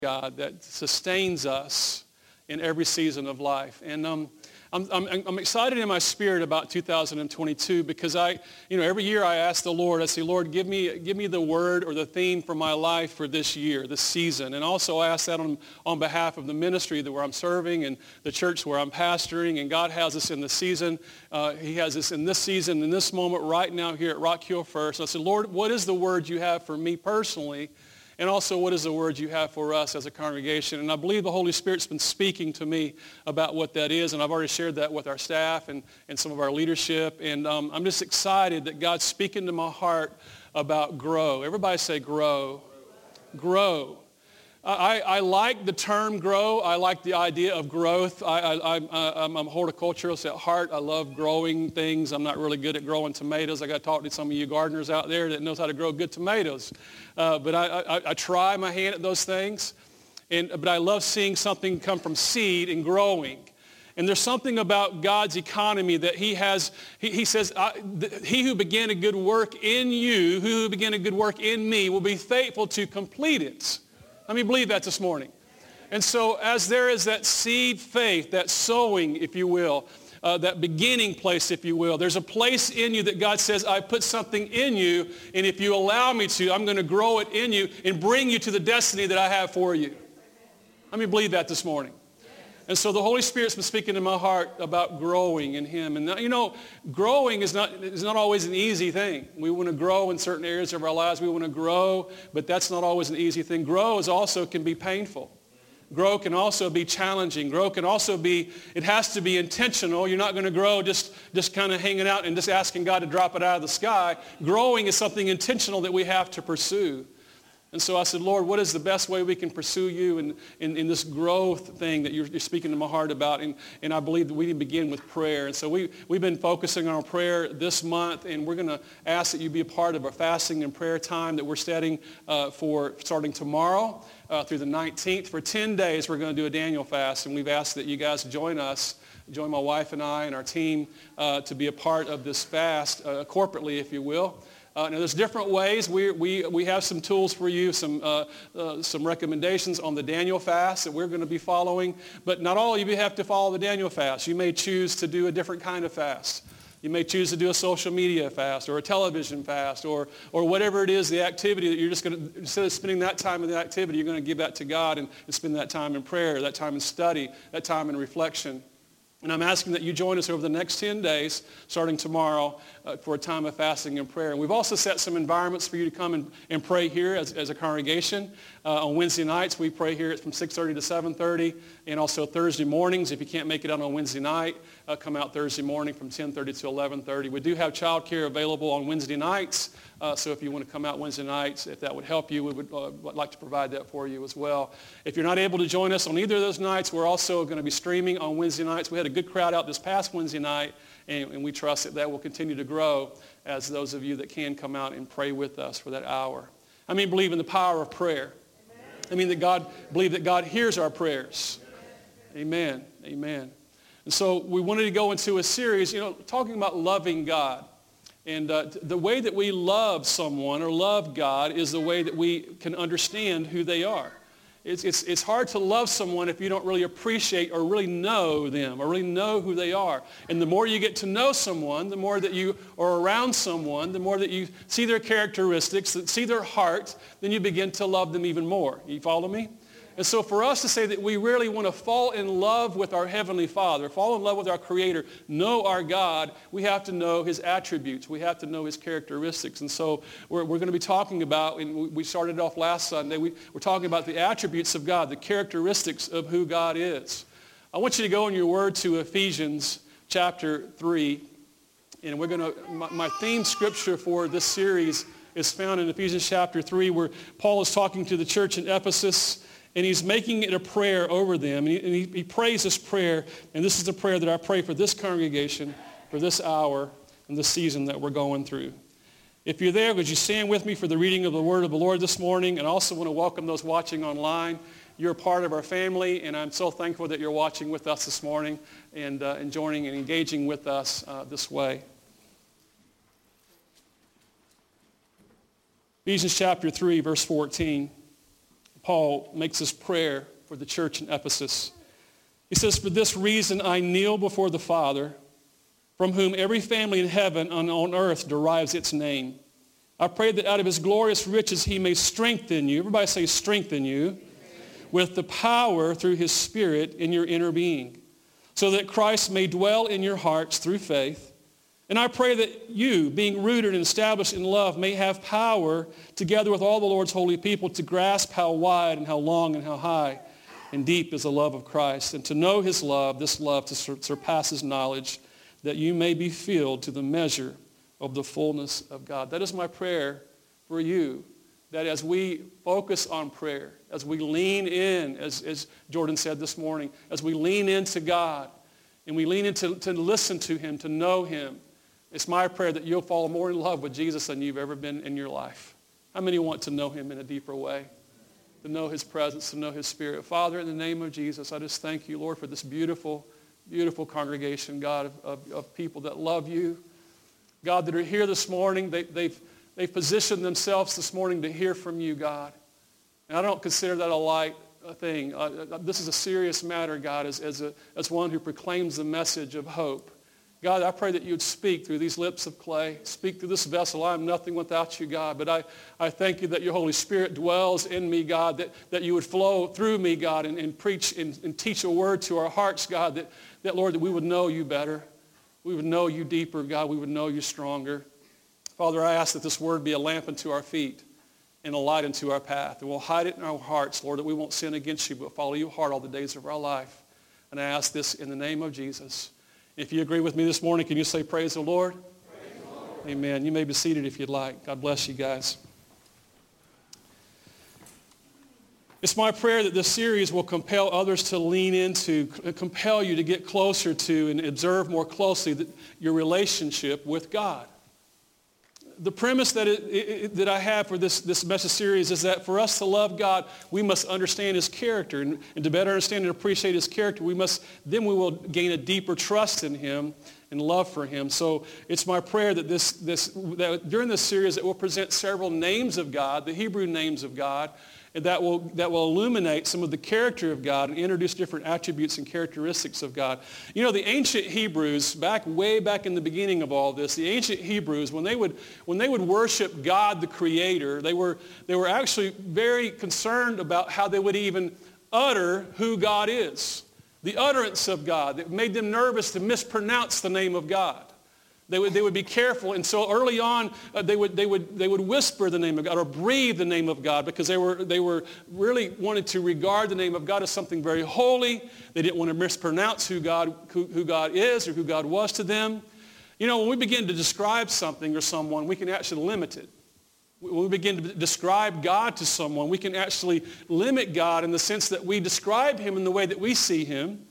God that sustains us in every season of life. And I'm excited in my spirit about 2022 because every year I ask the Lord, I say, Lord, give me the word or the theme for my life for this year, this season. And also I ask that on behalf of the ministry where I'm serving and the church where I'm pastoring. And God has us in the season. He has us in this season, in this moment right now here at Rock Hill First. I said, Lord, what is the word you have for me personally? And also, what is the word you have for us as a congregation? And I believe the Holy Spirit's been speaking to me about what that is. And I've already shared that with our staff and some of our leadership. And I'm just excited that God's speaking to my heart about grow. Everybody say grow. Grow. I like the term grow. I like the idea of growth. I'm a horticulturalist at heart. I love growing things. I'm not really good at growing tomatoes. I got to talk to some of you gardeners out there that knows how to grow good tomatoes. But I try my hand at those things. But I love seeing something come from seed and growing. And there's something about God's economy that he has. He says, he who began a good work in you, who began a good work in me, will be faithful to complete it. Let me believe that this morning. And so as there is that seed faith, that sowing, if you will, that beginning place, if you will, there's a place in you that God says, I put something in you, and if you allow me to, I'm going to grow it in you and bring you to the destiny that I have for you. Let me believe that this morning. And so the Holy Spirit's been speaking to my heart about growing in him. And growing is not always an easy thing. We want to grow in certain areas of our lives. We want to grow, but that's not always an easy thing. Grow can be painful. Grow can also be challenging. Grow can also be, it has to be intentional. You're not going to grow just kind of hanging out and just asking God to drop it out of the sky. Growing is something intentional that we have to pursue. And so I said, Lord, what is the best way we can pursue you in this growth thing that you're speaking to my heart about? And I believe that we need to begin with prayer. And so we've been focusing on prayer this month, and we're going to ask that you be a part of our fasting and prayer time that we're setting for starting tomorrow through the 19th. For 10 days, we're going to do a Daniel fast, and we've asked that you guys join us, join my wife and I and our team to be a part of this fast corporately, if you will. Now there's different ways. We have some tools for you, some recommendations on the Daniel fast that we're going to be following. But not all of you have to follow the Daniel fast. You may choose to do a different kind of fast. You may choose to do a social media fast or a television fast or whatever it is, the activity that you're just going to, instead of spending that time in the activity, you're going to give that to God and spend that time in prayer, that time in study, that time in reflection. And I'm asking that you join us over the next 10 days, starting tomorrow, for a time of fasting and prayer. And we've also set some environments for you to come and pray here as a congregation. On Wednesday nights, we pray here from 6:30 to 7:30, and also Thursday mornings. If you can't make it out on Wednesday night, come out Thursday morning from 10:30 to 11:30. We do have childcare available on Wednesday nights, so if you want to come out Wednesday nights, if that would help you, we would like to provide that for you as well. If you're not able to join us on either of those nights, we're also going to be streaming on Wednesday nights. We had a good crowd out this past Wednesday night, and we trust that will continue to grow as those of you that can come out and pray with us for that hour. I mean, believe in the power of prayer. I mean, believe that God hears our prayers. Amen. Amen. And so we wanted to go into a series, talking about loving God. And the way that we love someone or love God is the way that we can understand who they are. It's hard to love someone if you don't really appreciate or really know them or really know who they are. And the more you get to know someone, the more that you are around someone, the more that you see their characteristics, see their heart, then you begin to love them even more. You follow me? And so for us to say that we really want to fall in love with our Heavenly Father, fall in love with our Creator, know our God, we have to know His attributes. We have to know His characteristics. And so we're going to be talking about, and we started off last Sunday, we're talking about the attributes of God, the characteristics of who God is. I want you to go in your word to Ephesians chapter 3. And we're going to, my theme scripture for this series is found in Ephesians chapter 3, where Paul is talking to the church in Ephesus. And he's making it a prayer over them. And he prays this prayer. And this is the prayer that I pray for this congregation, for this hour, and this season that we're going through. If you're there, would you stand with me for the reading of the word of the Lord this morning? And I also want to welcome those watching online. You're a part of our family, and I'm so thankful that you're watching with us this morning and joining and engaging with us this way. Ephesians chapter 3, verse 14. Paul makes this prayer for the church in Ephesus. He says, "For this reason I kneel before the Father, from whom every family in heaven and on earth derives its name. I pray that out of his glorious riches he may strengthen you," everybody say strengthen you, "with the power through his Spirit in your inner being, so that Christ may dwell in your hearts through faith. And I pray that you, being rooted and established in love, may have power, together with all the Lord's holy people, to grasp how wide and how long and how high and deep is the love of Christ, and to know his love, this love to surpasses knowledge, that you may be filled to the measure of the fullness of God." That is my prayer for you, that as we focus on prayer, as we lean in, as Jordan said this morning, as we lean into God, and we lean into to listen to him, to know him, it's my prayer that you'll fall more in love with Jesus than you've ever been in your life. How many want to know him in a deeper way? To know his presence, to know his Spirit. Father, in the name of Jesus, I just thank you, Lord, for this beautiful, beautiful congregation, God, of people that love you. God, that are here this morning. They've positioned themselves this morning to hear from you, God. And I don't consider that a light thing. This is a serious matter, God, as one who proclaims the message of hope. God, I pray that you would speak through these lips of clay, speak through this vessel. I am nothing without you, God, but I thank you that your Holy Spirit dwells in me, God, that you would flow through me, God, and preach and teach a word to our hearts, God, that, Lord, that we would know you better. We would know you deeper, God. We would know you stronger. Father, I ask that this word be a lamp unto our feet and a light unto our path. And we'll hide it in our hearts, Lord, that we won't sin against you, but follow you hard all the days of our life. And I ask this in the name of Jesus. If you agree with me this morning, can you say praise the Lord? Praise the Lord. Amen. You may be seated if you'd like. God bless you guys. It's my prayer that this series will compel others to lean into, compel you to get closer to and observe more closely your relationship with God. The premise that I have for this message series is that for us to love God, we must understand his character. And to better understand and appreciate his character, we will gain a deeper trust in him and love for him. So it's my prayer that that during this series it will present several names of God, the Hebrew names of God, and that will illuminate some of the character of God and introduce different attributes and characteristics of God. You know, the ancient Hebrews, way back in the beginning of all this, the ancient Hebrews, when they would worship God the Creator, they were actually very concerned about how they would even utter who God is. The utterance of God. It made them nervous to mispronounce the name of God. They would be careful, and so early on they would whisper the name of God or breathe the name of God because they were really wanted to regard the name of God as something very holy. They didn't want to mispronounce who God is or who God was to them. You know, when we begin to describe something or someone, we can actually limit it. When we begin to describe God to someone, we can actually limit God in the sense that we describe him in the way that we see him.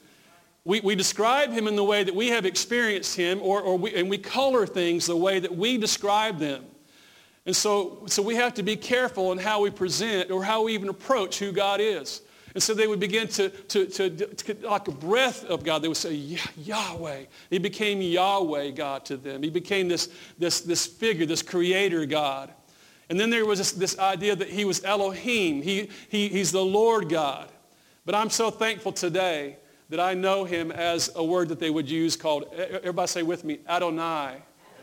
We describe him in the way that we have experienced him, and we color things the way that we describe them. And so we have to be careful in how we present or how we even approach who God is. And so they would begin to like a breath of God, they would say, Yahweh. He became Yahweh God to them. He became this figure, this creator God. And then there was this idea that he was Elohim. He's the Lord God. But I'm so thankful today that I know him as a word that they would use called, everybody say with me, Adonai.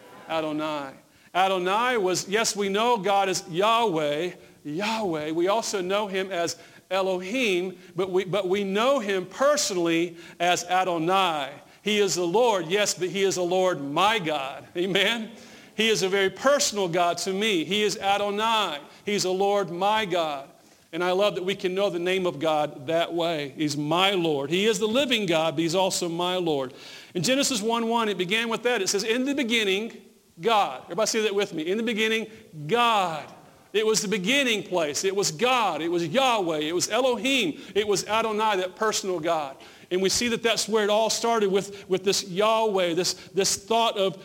Adonai. Adonai was, yes, we know God as Yahweh. Yahweh. We also know him as Elohim, but we know him personally as Adonai. He is the Lord, yes, but he is the Lord my God. Amen? He is a very personal God to me. He is Adonai. He's the Lord my God. And I love that we can know the name of God that way. He's my Lord. He is the living God, but he's also my Lord. In Genesis 1:1, it began with that. It says, in the beginning, God. Everybody say that with me. In the beginning, God. It was the beginning place. It was God. It was Yahweh. It was Elohim. It was Adonai, that personal God. And we see that that's where it all started with this Yahweh, this thought of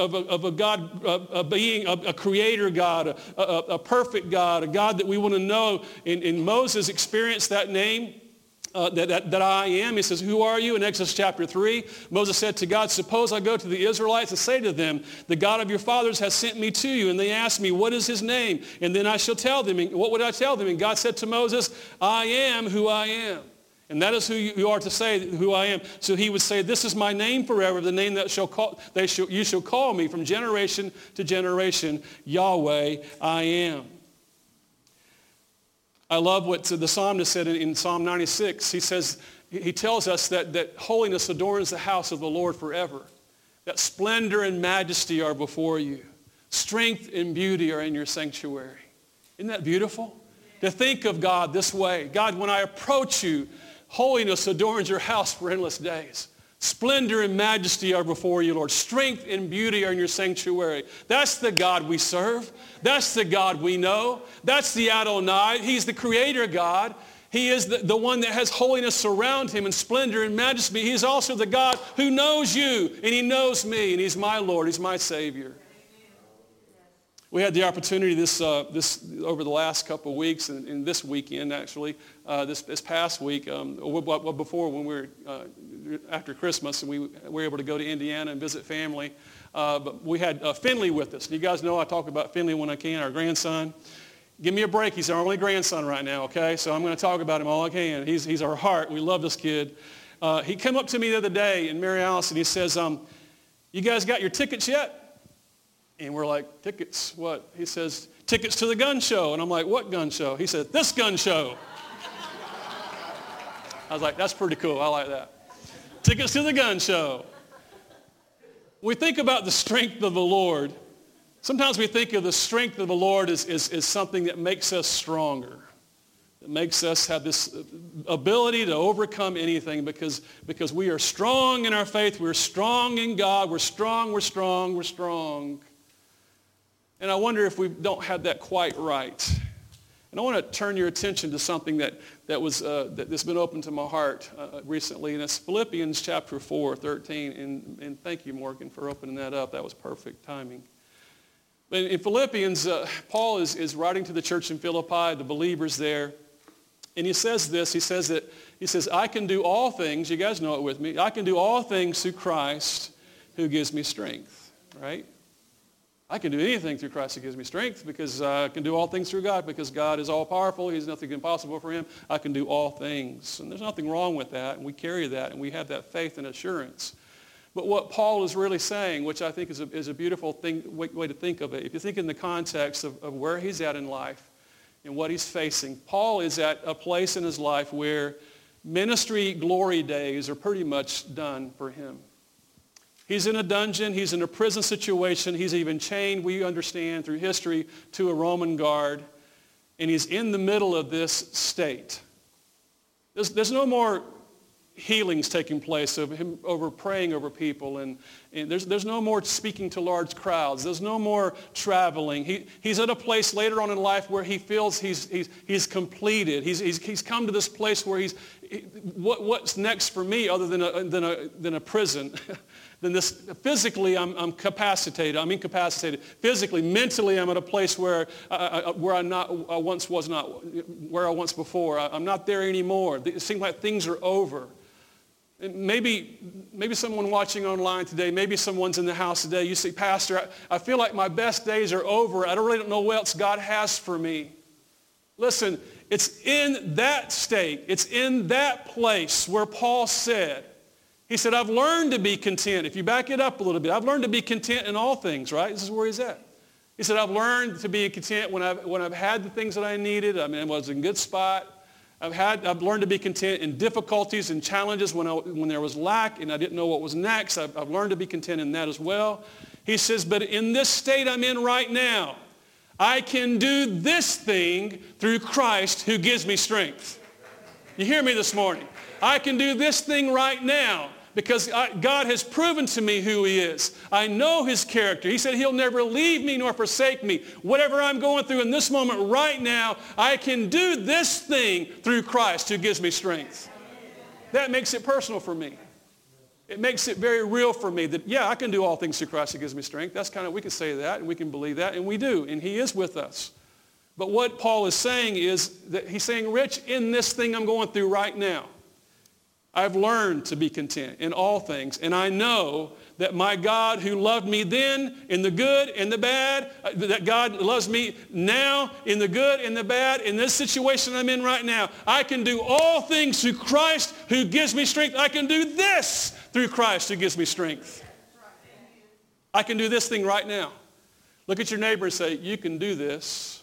a God being a creator God, a perfect God, a God that we want to know. And Moses experienced that name that I am. He says, who are you? In Exodus chapter 3, Moses said to God, suppose I go to the Israelites and say to them, the God of your fathers has sent me to you. And they ask me, what is his name? And then I shall tell them. And what would I tell them? And God said to Moses, I am who I am. And that is who you are to say, who I am. So he would say, this is my name forever, the name that you shall call me from generation to generation, Yahweh, I am. I love what the psalmist said in Psalm 96. He tells us that holiness adorns the house of the Lord forever. That splendor and majesty are before you. Strength and beauty are in your sanctuary. Isn't that beautiful? To think of God this way. God, when I approach you, holiness adorns your house for endless days. Splendor and majesty are before you, Lord. Strength and beauty are in your sanctuary. That's the God we serve. That's the God we know. That's the Adonai. He's the creator God. He is the one that has holiness around him and splendor and majesty. He's also the God who knows you, and he knows me, and he's my Lord. He's my Savior. We had the opportunity this over the last couple of weeks, and this weekend actually, this past week, before when we were after Christmas, and we were able to go to Indiana and visit family. But we had Finley with us. You guys know I talk about Finley when I can, our grandson. Give me a break. He's our only grandson right now, okay? So I'm going to talk about him all I can. He's our heart. We love this kid. He came up to me the other day in Mary Alice, and he says, you guys got your tickets yet? And we're like, tickets, what? He says, tickets to the gun show. And I'm like, what gun show? He said, this gun show. I was like, that's pretty cool. I like that. Tickets to the gun show. We think about the strength of the Lord. Sometimes we think of the strength of the Lord as something that makes us stronger. It makes us have this ability to overcome anything because we are strong in our faith. We're strong in God. We're strong, we're strong, we're strong. And I wonder if we don't have that quite right. And I want to turn your attention to something that's been opened to my heart recently, and it's Philippians chapter 4:13. And thank you, Morgan, for opening that up. That was perfect timing. But in Philippians, Paul is writing to the church in Philippi, the believers there, and he says this. He says, I can do all things. You guys know it with me. I can do all things through Christ who gives me strength. Right? I can do anything through Christ who gives me strength because I can do all things through God because God is all-powerful. He's nothing impossible for him. I can do all things. And there's nothing wrong with that, and we carry that, and we have that faith and assurance. But what Paul is really saying, which I think is a beautiful way to think of it, if you think in the context of where he's at in life and what he's facing, Paul is at a place in his life where ministry glory days are pretty much done for him. He's in a dungeon. He's in a prison situation. He's even chained, we understand, through history to a Roman guard. And he's in the middle of this state. There's no more healings taking place of him over praying over people. And there's no more speaking to large crowds. There's no more traveling. He's at a place later on in life where he feels he's completed. He's come to this place where what's next for me other than a prison? Then this physically I'm incapacitated. Physically, mentally, I'm at a place where I once was not where I once before. I'm not there anymore. It seems like things are over. And maybe someone watching online today, maybe someone's in the house today. You say, Pastor, I feel like my best days are over. I really don't know what else God has for me. Listen, it's in that state. It's in that place where Paul said. He said, I've learned to be content. If you back it up a little bit, I've learned to be content in all things, right? This is where he's at. He said, I've learned to be content when I've had the things that I needed. I was in a good spot. I've learned to be content in difficulties and challenges when there was lack and I didn't know what was next. I've learned to be content in that as well. He says, but in this state I'm in right now, I can do this thing through Christ who gives me strength. You hear me this morning? I can do this thing right now because God has proven to me who he is. I know his character. He said he'll never leave me nor forsake me. Whatever I'm going through in this moment right now, I can do this thing through Christ who gives me strength. That makes it personal for me. It makes it very real for me that, yeah, I can do all things through Christ who gives me strength. That's we can say that and we can believe that, and we do, and he is with us. But what Paul is saying is that he's saying, Rich, in this thing I'm going through right now, I've learned to be content in all things. And I know that my God who loved me then in the good and the bad, that God loves me now in the good and the bad, in this situation I'm in right now. I can do all things through Christ who gives me strength. I can do this through Christ who gives me strength. I can do this thing right now. Look at your neighbor and say, you can do this.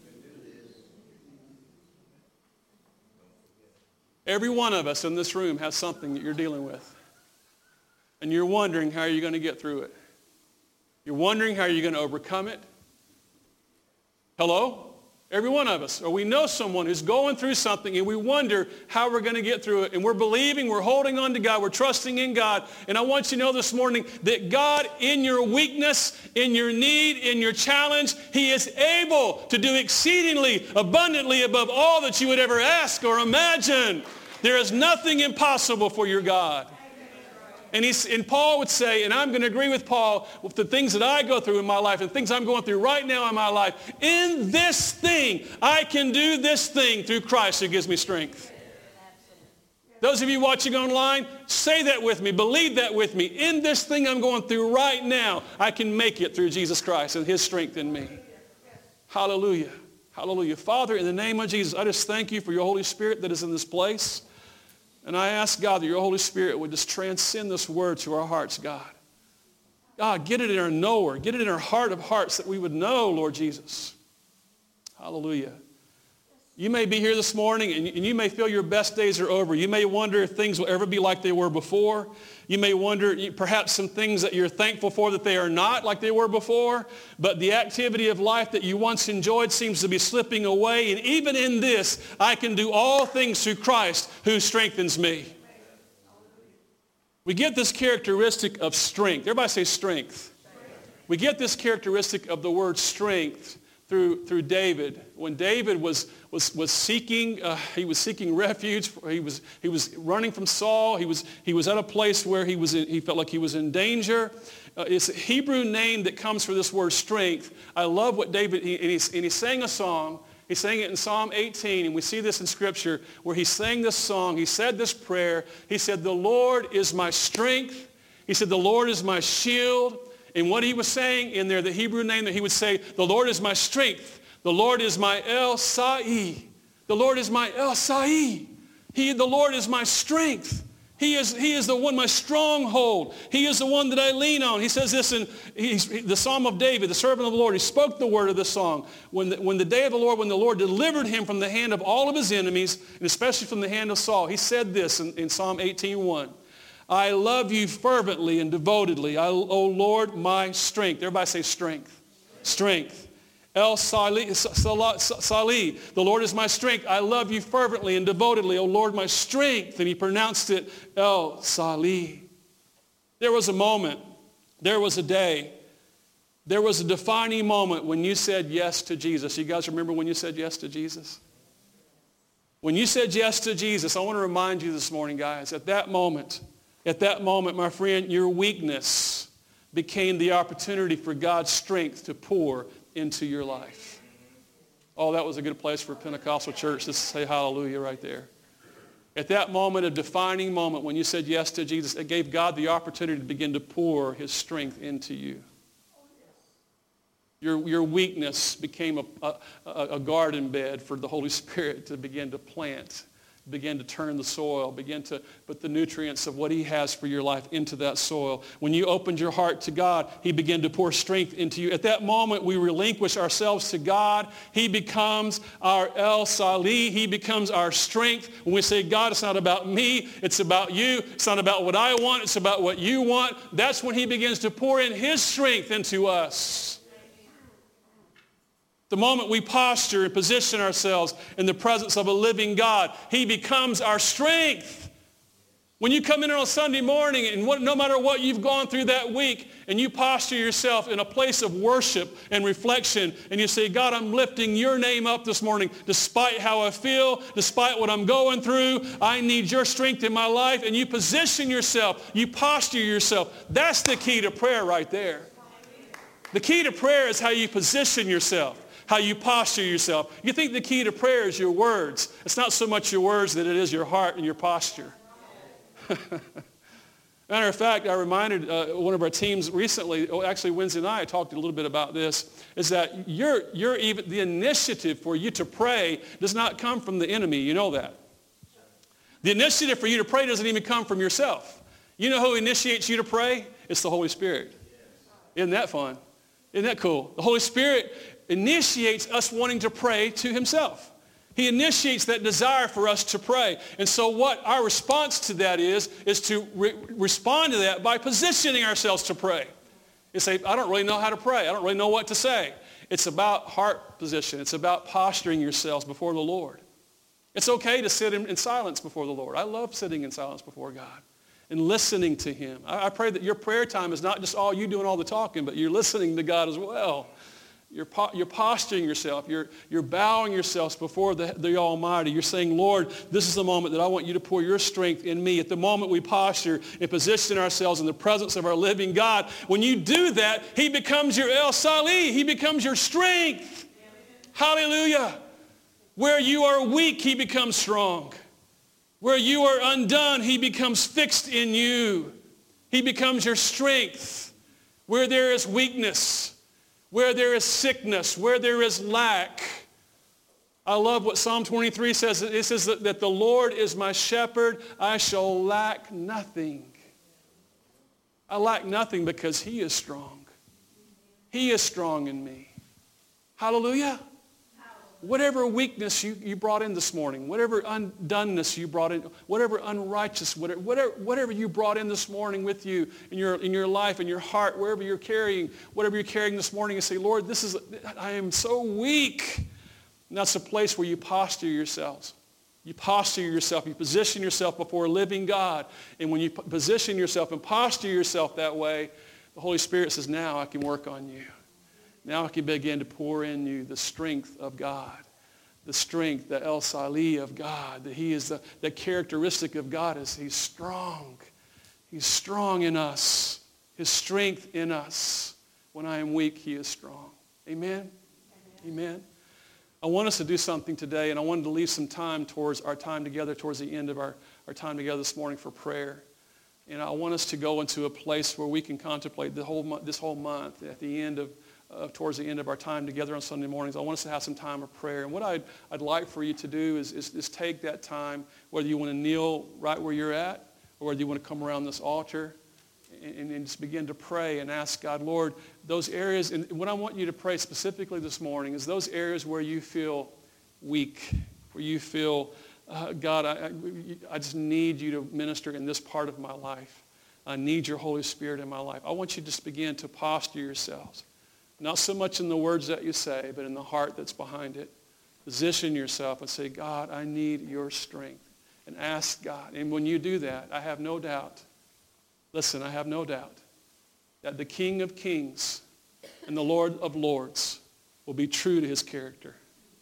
Every one of us in this room has something that you're dealing with. And you're wondering how you're going to get through it. You're wondering how you're going to overcome it. Hello? Every one of us. Or we know someone who's going through something and we wonder how we're going to get through it. And we're believing, we're holding on to God, we're trusting in God. And I want you to know this morning that God, in your weakness, in your need, in your challenge, he is able to do exceedingly abundantly above all that you would ever ask or imagine. There is nothing impossible for your God. And Paul would say, and I'm going to agree with Paul, with the things that I go through in my life and things I'm going through right now in my life, in this thing, I can do this thing through Christ who gives me strength. Those of you watching online, say that with me. Believe that with me. In this thing I'm going through right now, I can make it through Jesus Christ and his strength in me. Hallelujah. Hallelujah. Father, in the name of Jesus, I just thank you for your Holy Spirit that is in this place. And I ask, God, that your Holy Spirit would just transcend this word to our hearts, God. God, get it in our knower. Get it in our heart of hearts that we would know, Lord Jesus. Hallelujah. You may be here this morning and you may feel your best days are over. You may wonder if things will ever be like they were before. You may wonder perhaps some things that you're thankful for that they are not like they were before. But the activity of life that you once enjoyed seems to be slipping away. And even in this, I can do all things through Christ who strengthens me. We get this characteristic of strength. Everybody say strength. We get this characteristic of the word strength through David. When David was seeking, he was seeking refuge. He was running from Saul. He was at a place where he felt like he was in danger. It's a Hebrew name that comes for this word strength. I love what David, he sang a song. He sang it in Psalm 18, and we see this in Scripture where he sang this song. He said this prayer. He said, the Lord is my strength. He said, the Lord is my shield. And what he was saying in there, the Hebrew name that he would say, the Lord is my strength. The Lord is my El Sai. The Lord is my El Sai. The Lord is my strength. He is the one, my stronghold. He is the one that I lean on. He says this in the Psalm of David, the servant of the Lord. He spoke the word of this song. When the day of the Lord, when the Lord delivered him from the hand of all of his enemies, and especially from the hand of Saul, he said this in Psalm 18:1. I love you fervently and devotedly, O Lord, my strength. Everybody say strength. Strength. El Sali, the Lord is my strength. I love you fervently and devotedly, O Lord, my strength. And he pronounced it El Sali. There was a moment, there was a day, there was a defining moment when you said yes to Jesus. You guys remember when you said yes to Jesus? When you said yes to Jesus, I want to remind you this morning, guys, at that moment, my friend, your weakness became the opportunity for God's strength to pour into your life. Oh, that was a good place for a Pentecostal church to say hallelujah right there. At that moment, a defining moment when you said yes to Jesus, it gave God the opportunity to begin to pour his strength into you. Your weakness became a garden bed for the Holy Spirit to begin to plant, begin to turn the soil, begin to put the nutrients of what he has for your life into that soil. When you opened your heart to God, he began to pour strength into you. At that moment, we relinquish ourselves to God. He becomes our El Sali. He becomes our strength. When we say, God, it's not about me. It's about you. It's not about what I want. It's about what you want. That's when he begins to pour in his strength into us. The moment we posture and position ourselves in the presence of a living God, he becomes our strength. When you come in on a Sunday morning and no matter what you've gone through that week and you posture yourself in a place of worship and reflection and you say, God, I'm lifting your name up this morning despite how I feel, despite what I'm going through. I need your strength in my life. And you position yourself, you posture yourself. That's the key to prayer right there. The key to prayer is how you position yourself. How you posture yourself. You think the key to prayer is your words. It's not so much your words that it is your heart and your posture. Matter of fact, I reminded one of our teams recently, actually Wednesday night, I talked a little bit about this, is that even the initiative for you to pray does not come from the enemy. You know that. The initiative for you to pray doesn't even come from yourself. You know who initiates you to pray? It's the Holy Spirit. Isn't that fun? Isn't that cool? The Holy Spirit initiates us wanting to pray to himself. He initiates that desire for us to pray. And so what our response to that is to respond to that by positioning ourselves to pray. You say, I don't really know how to pray. I don't really know what to say. It's about heart position. It's about posturing yourselves before the Lord. It's okay to sit in silence before the Lord. I love sitting in silence before God and listening to him. I pray that your prayer time is not just all you doing all the talking, but you're listening to God as well. You're posturing yourself. You're bowing yourselves before the Almighty. You're saying, Lord, this is the moment that I want you to pour your strength in me. At the moment we posture and position ourselves in the presence of our living God, when you do that, he becomes your El Sali. He becomes your strength. Hallelujah. Where you are weak, he becomes strong. Where you are undone, he becomes fixed in you. He becomes your strength. Where there is weakness, where there is sickness, where there is lack. I love what Psalm 23 says. It says that the Lord is my shepherd. I shall lack nothing. I lack nothing because he is strong. He is strong in me. Hallelujah. Whatever weakness you brought in this morning, whatever undoneness you brought in, whatever unrighteous, whatever you brought in this morning with you in your life, in your heart, whatever you're carrying this morning, and say, Lord, I am so weak. And that's a place where you posture yourselves. You posture yourself. You position yourself before a living God. And when you position yourself and posture yourself that way, the Holy Spirit says, now I can work on you. Now I can begin to pour in you the strength of God, the strength, the El Sali of God, that he is the characteristic of God is he's strong. He's strong in us. His strength in us. When I am weak, he is strong. Amen? Amen. I want us to do something today, and I wanted to leave some time towards our time together, towards the end of our time together this morning for prayer. And I want us to go into a place where we can contemplate this whole month at the end of towards the end of our time together on Sunday mornings. I want us to have some time of prayer. And what I'd like for you to do is take that time, whether you want to kneel right where you're at, or whether you want to come around this altar and just begin to pray and ask God, Lord, those areas, and what I want you to pray specifically this morning is those areas where you feel weak, where you feel, God, I just need you to minister in this part of my life. I need your Holy Spirit in my life. I want you to just begin to posture yourselves. Not so much in the words that you say, but in the heart that's behind it. Position yourself and say, God, I need your strength. And ask God. And when you do that, I have no doubt, listen, I have no doubt that the King of Kings and the Lord of Lords will be true to his character.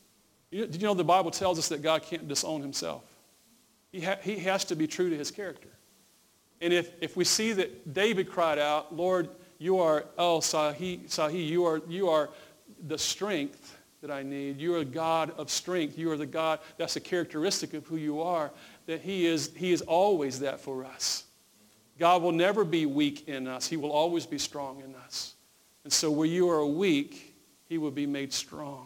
Did you know the Bible tells us that God can't disown himself? He has to be true to his character. And if we see that David cried out, Lord, you are El Sahi, you are the strength that I need. You are a God of strength. You are the God, that's a characteristic of who you are, that he is always that for us. God will never be weak in us. He will always be strong in us. And so where you are weak, he will be made strong.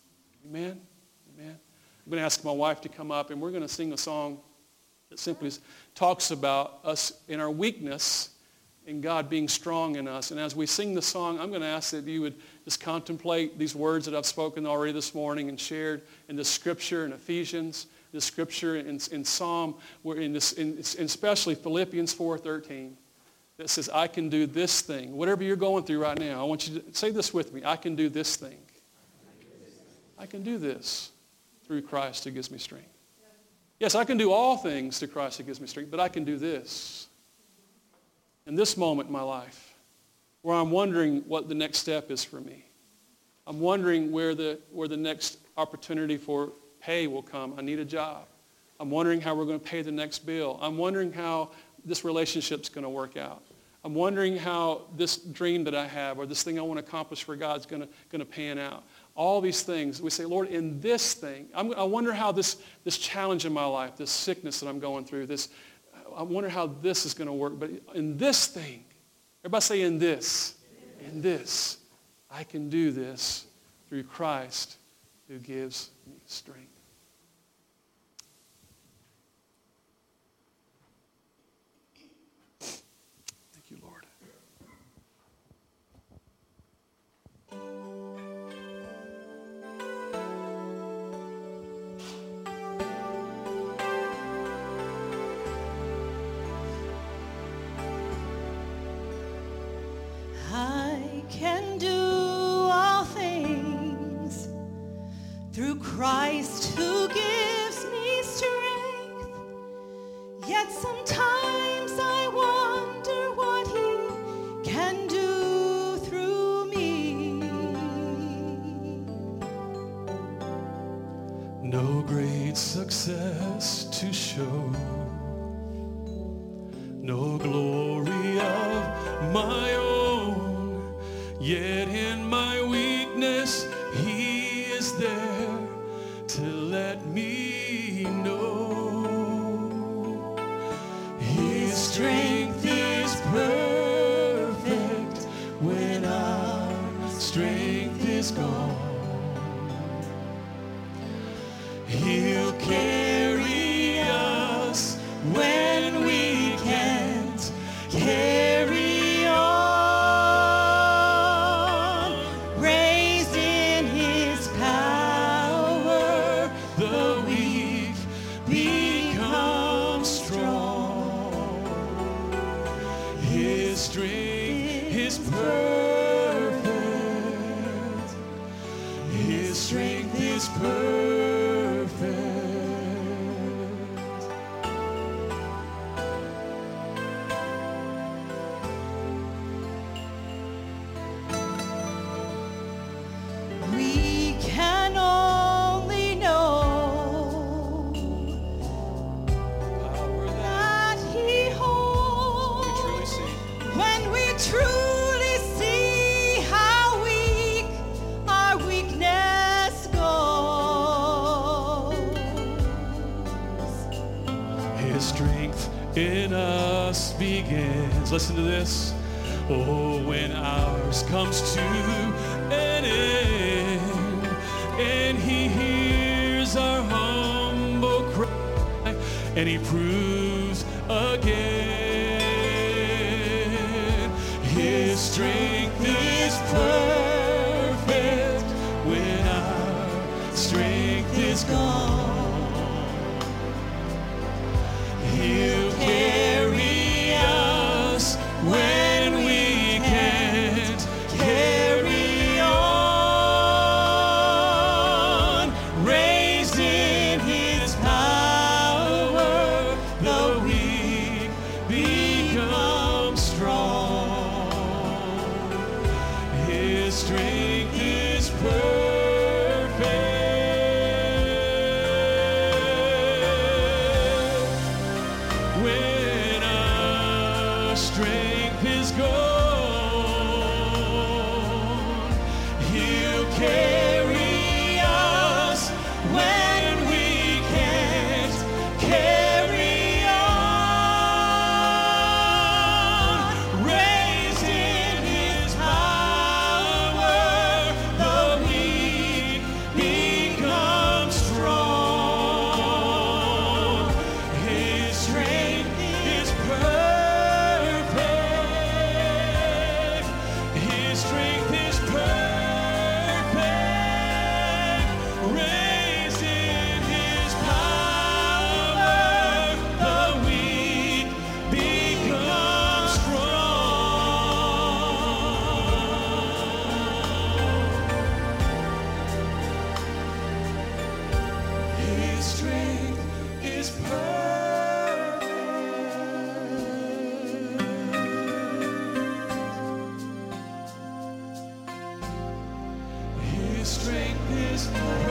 Amen? Amen. I'm going to ask my wife to come up, and we're going to sing a song that simply talks about us in our weakness and God being strong in us. And as we sing the song, I'm going to ask that you would just contemplate these words that I've spoken already this morning and shared in the scripture in Ephesians, the scripture in Psalm, and especially Philippians 4:13, that says, I can do this thing. Whatever you're going through right now, I want you to say this with me. I can do this thing. I can do this through Christ who gives me strength. Yes, I can do all things through Christ who gives me strength, but I can do this. In this moment in my life, where I'm wondering what the next step is for me. I'm wondering where the next opportunity for pay will come. I need a job. I'm wondering how we're going to pay the next bill. I'm wondering how this relationship's going to work out. I'm wondering how this dream that I have or this thing I want to accomplish for God's going to pan out. All these things, we say, Lord, in this thing, I wonder how this challenge in my life, this sickness that I'm going through, this I wonder how this is going to work. But in this thing, everybody say in this, I can do this through Christ who gives me strength. Thank you, Lord. I can do all things through Christ who gives me strength. Yet sometimes I wonder what he can do through me. No great success to show, no glory of my own, yet in my weakness he is there to let me know his strength is perfect when our strength is gone. He'll carry us when we can't carry on. Raised in his power, the weak become strong. His strength is perfect. His strength is perfect. We can only know Power that he holds we truly see. when we truly see how weak our weakness goes. His strength in us begins. Listen to this. Oh, when ours comes to an end, and he hears our humble cry, and he proves again. His strength is perfect when our strength is gone. He'll carry us when we can't carry on. Raised in his power, the weak become strong. His strength is perfect. When our strength is gone, he'll carry us when we can't carry on. Raised in his power, the weak become strong. His strength is perfect. His strength is perfect. Raised in his power, the weak become strong. His strength is perfect. His strength is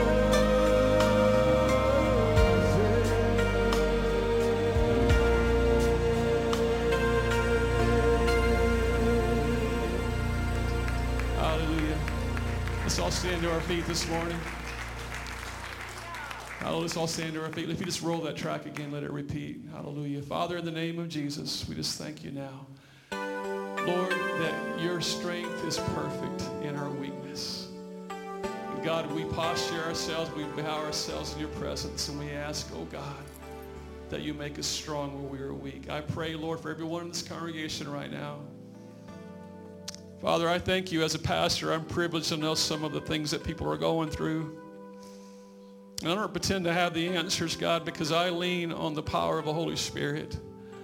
perfect. Hallelujah. Let's all stand to our feet this morning. Hallelujah. Let's all stand to our feet. If you just roll that track again, let it repeat. Hallelujah. Father, in the name of Jesus, we just thank you now, Lord, that your strength is perfect in our weakness. And God, we posture ourselves, we bow ourselves in your presence, and we ask, oh God, that you make us strong where we are weak. I pray, Lord, for everyone in this congregation right now. Father, I thank you as a pastor. I'm privileged to know some of the things that people are going through. And I don't pretend to have the answers, God, because I lean on the power of the Holy Spirit.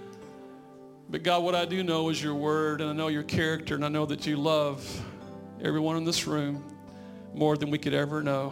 But God, what I do know is your word, and I know your character, and I know that you love everyone in this room more than we could ever know.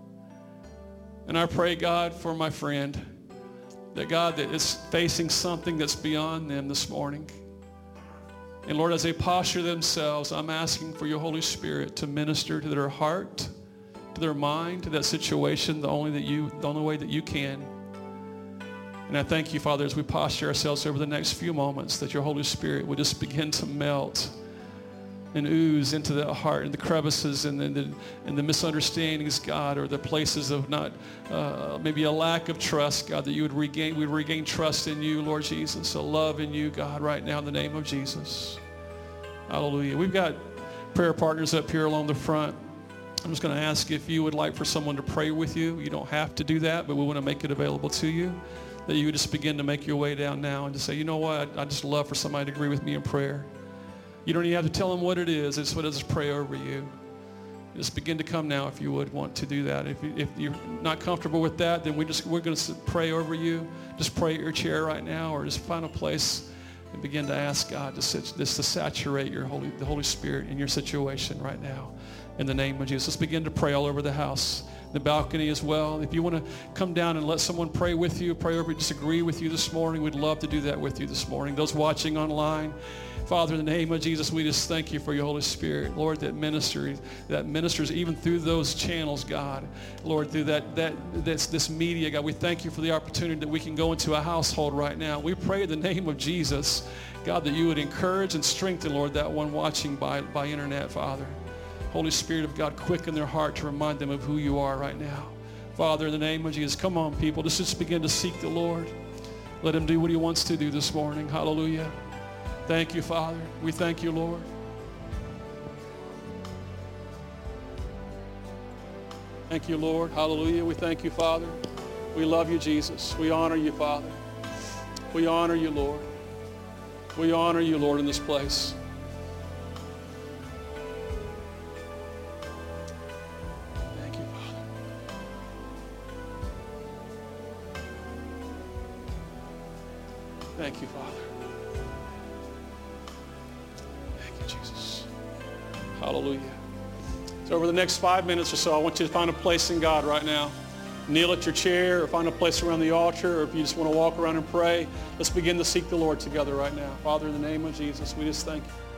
And I pray, God, for my friend, that God, that is facing something that's beyond them this morning. And Lord, as they posture themselves, I'm asking for your Holy Spirit to minister to their heart, to their mind, to that situation, the only way that you can. And I thank you, Father, as we posture ourselves over the next few moments, that your Holy Spirit would just begin to melt and ooze into the heart and the crevices and the misunderstandings, God, or the places of not, maybe a lack of trust, God, that you would regain trust in you, Lord Jesus, a love in you, God, right now in the name of Jesus. Hallelujah. We've got prayer partners up here along the front. I'm just going to ask if you would like for someone to pray with you. You don't have to do that, but we want to make it available to you, that you would just begin to make your way down now and just say, you know what, I'd just love for somebody to agree with me in prayer. You don't even have to tell them what it is. It's what it is to pray over you. Just begin to come now if you would want to do that. If you're not comfortable with that, then we're going to pray over you. Just pray at your chair right now, or just find a place and begin to ask God to saturate the Holy Spirit in your situation right now. In the name of Jesus. Let's begin to pray all over the house, the balcony as well. If you want to come down and let someone pray with you, pray over, disagree with you this morning, we'd love to do that with you this morning. Those watching online, Father, in the name of Jesus, we just thank you for your Holy Spirit, Lord, that ministers even through those channels, God, Lord, through this media, God. We thank you for the opportunity that we can go into a household right now. We pray in the name of Jesus, God, that you would encourage and strengthen, Lord, that one watching by internet, Father. Holy Spirit of God, quicken their heart to remind them of who you are right now. Father, in the name of Jesus, come on, people. Let's just begin to seek the Lord. Let him do what he wants to do this morning. Hallelujah. Thank you, Father. We thank you, Lord. Thank you, Lord. Hallelujah. We thank you, Father. We love you, Jesus. We honor you, Father. We honor you, Lord. We honor you, Lord, in this place. Thank you, Father. Thank you, Jesus. Hallelujah. So over the next 5 minutes or so, I want you to find a place in God right now. Kneel at your chair or find a place around the altar, or if you just want to walk around and pray, let's begin to seek the Lord together right now. Father, in the name of Jesus, we just thank you.